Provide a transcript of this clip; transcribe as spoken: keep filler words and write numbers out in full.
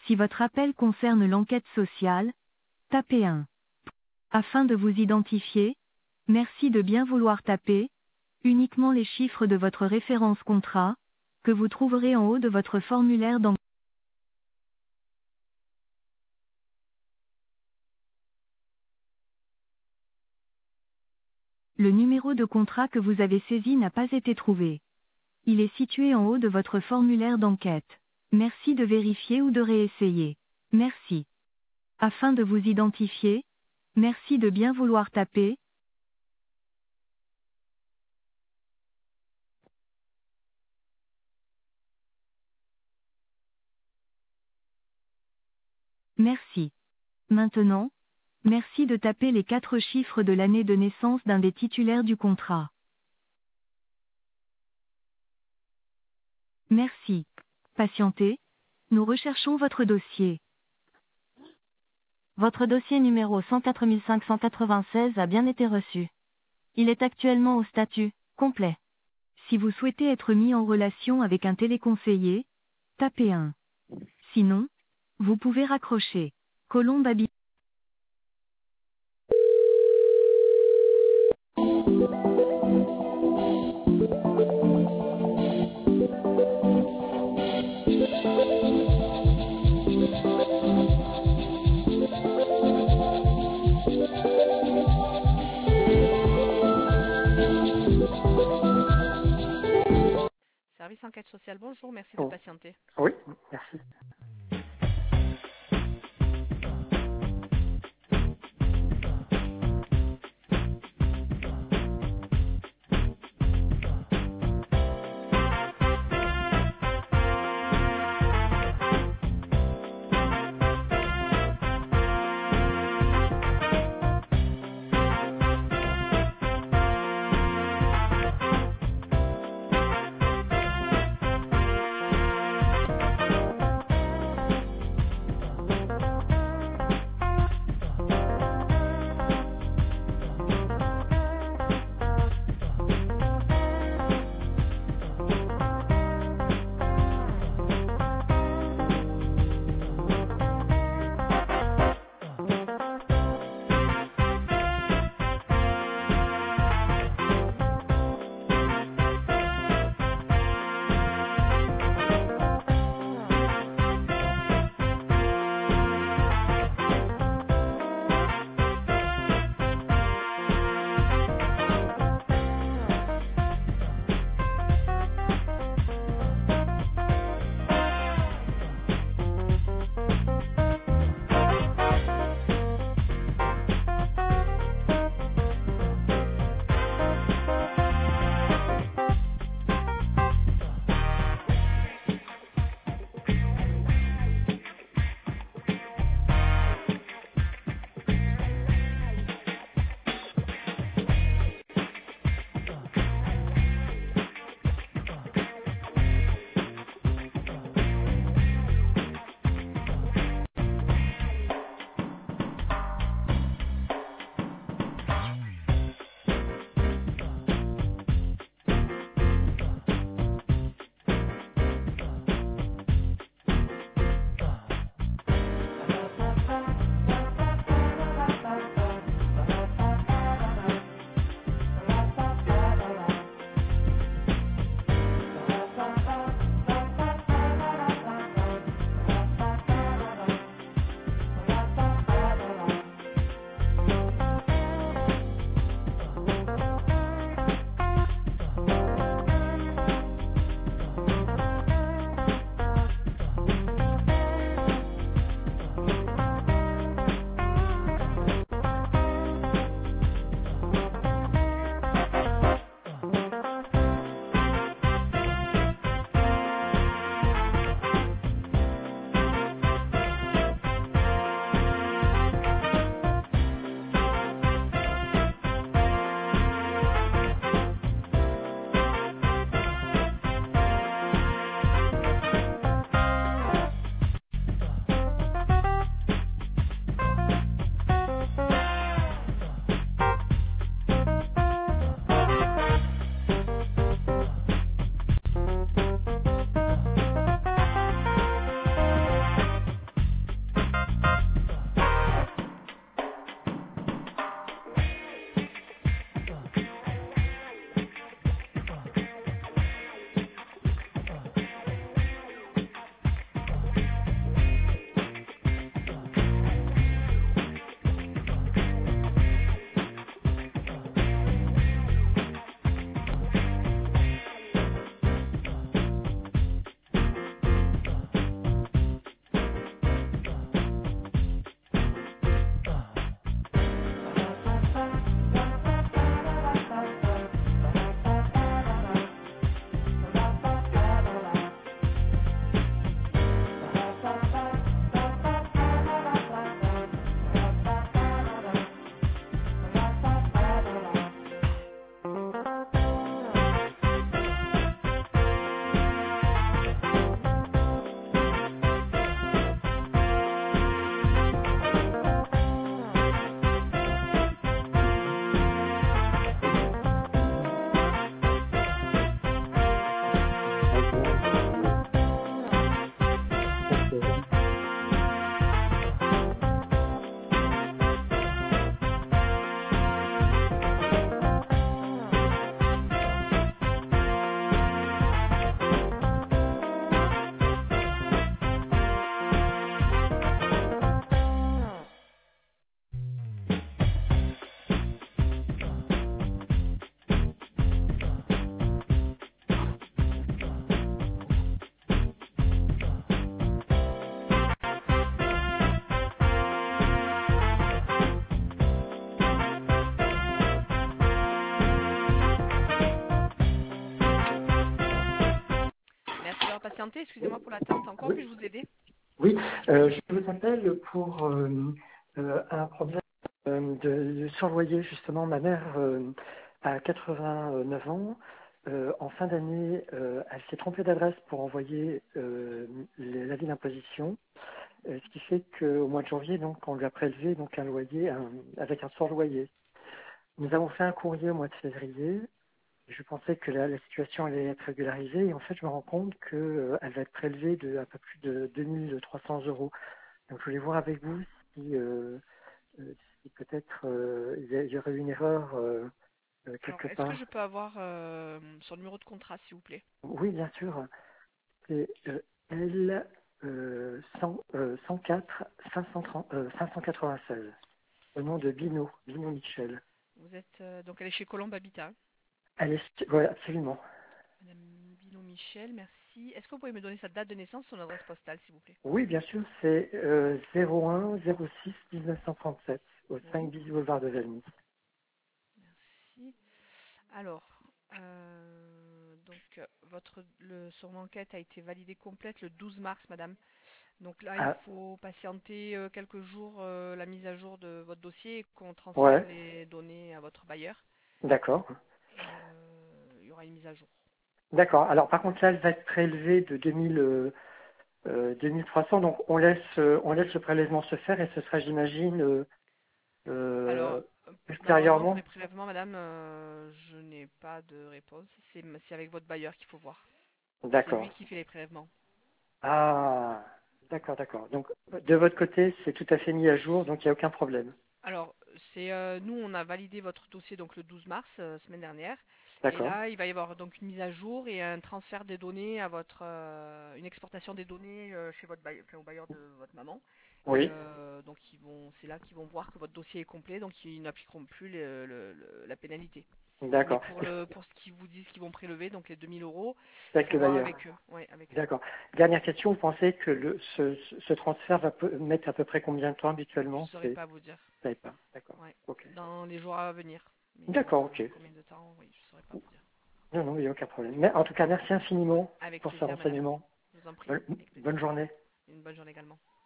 Si votre appel concerne l'enquête sociale, tapez un. Afin de vous identifier, merci de bien vouloir taper uniquement les chiffres de votre référence contrat, que vous trouverez en haut de votre formulaire d'enquête. Le numéro de contrat que vous avez saisi n'a pas été trouvé. Il est situé en haut de votre formulaire d'enquête. Merci de vérifier ou de réessayer. Merci. Afin de vous identifier, merci de bien vouloir taper. Merci. Maintenant, merci de taper les quatre chiffres de l'année de naissance d'un des titulaires du contrat. Merci. Patientez. Nous recherchons votre dossier. Votre dossier numéro cent quatre cinq cent quatre-vingt-seize a bien été reçu. Il est actuellement au statut complet. Si vous souhaitez être mis en relation avec un téléconseiller, tapez un. Sinon, vous pouvez raccrocher. Colombe habite. Service enquête sociale, bonjour, merci de Oh. patienter. Oui, merci. patienter, excusez-moi pour l'attente. En quoi Oui, puis-je vous aider? oui. Euh, je vous appelle pour euh, euh, un problème euh, de, de surloyer. Justement, ma mère euh, a quatre-vingt-neuf ans. Euh, en fin d'année, euh, elle s'est trompée d'adresse pour envoyer euh, les- l'avis d'imposition, euh, ce qui fait qu'au mois de janvier, donc, on lui a prélevé donc un loyer un- avec un surloyer. Nous avons fait un courrier au mois de février. Je pensais que la, la situation allait être régularisée et en fait, je me rends compte qu'elle va être prélevée de un peu plus de deux mille trois cents euros. Donc, je voulais voir avec vous si, euh, euh, si peut-être euh, il y, a- il y aurait une erreur euh, euh, Alors, quelque est-ce que je part. peux avoir euh, son numéro de contrat, s'il vous plaît? Oui, bien sûr. C'est euh, L euh, cent, euh, cent quatre cinq cent trente, euh, cinq cent quatre-vingt-seize. Au nom de Bino, Bino Michel. Vous êtes euh, donc elle est chez Colombe Habitat. Elle est, ouais, absolument. Madame Bino Michel, merci. Est-ce que vous pouvez me donner sa date de naissance, son adresse postale, s'il vous plaît? Oui, bien sûr, c'est euh, zéro un zéro six dix-neuf cent trente-sept au Oui, cinq bis boulevard de Valmy. merci. Alors, euh, donc euh, votre le son enquête a été validée complète le douze mars, madame. Donc là, il Ah, faut patienter euh, quelques jours euh, la mise à jour de votre dossier et qu'on transfère ouais, les données à votre bailleur. d'accord. Et euh, il y aura une mise à jour. D'accord. Alors par contre là, elle va être prélevée de deux mille, euh, euh, deux mille trois cents, donc on laisse, euh, on laisse le prélèvement se faire et ce sera, j'imagine, euh, Alors, euh, euh, malheureusement, pour les ultérieurement. prélèvements, madame, euh, je n'ai pas de réponse. C'est c'est avec votre bailleur qu'il faut voir. C'est lui D'accord. qui fait les prélèvements. Ah, d'accord, d'accord. Donc de votre côté, c'est tout à fait mis à jour, donc il n'y a aucun problème. Alors, c'est euh, nous, on a validé votre dossier donc le douze mars, euh, semaine dernière. Et D'accord. là, il va y avoir donc une mise à jour et un transfert des données à votre, euh, une exportation des données euh, chez votre bailleur, enfin, au bailleur de votre maman. Et Oui, euh, donc, ils vont, c'est là qu'ils vont voir que votre dossier est complet, donc ils n'appliqueront plus le- le- le- la pénalité. Mais d'accord. pour le, pour ce qu'ils vous disent qu'ils vont prélever, donc les deux mille euros, C'est il avec faut le voir bailleur. avec eux. Ouais, avec eux. D'accord. Dernière question, vous pensez que le, ce, ce ce transfert va peu- mettre à peu près combien de temps Je habituellement? saurais C'est, pas vous dire. vous savez pas. D'accord. Ouais, Ok. dans les jours à venir. Mais D'accord, euh, ok. combien de temps? Oui, je saurais pas vous dire. Non, non, il n'y a aucun problème. Mais en tout cas, merci infiniment Avec pour ce plaisir, madame. renseignement. Je vous en prie, Bonne avec plaisir. bonne journée. Une bonne journée également.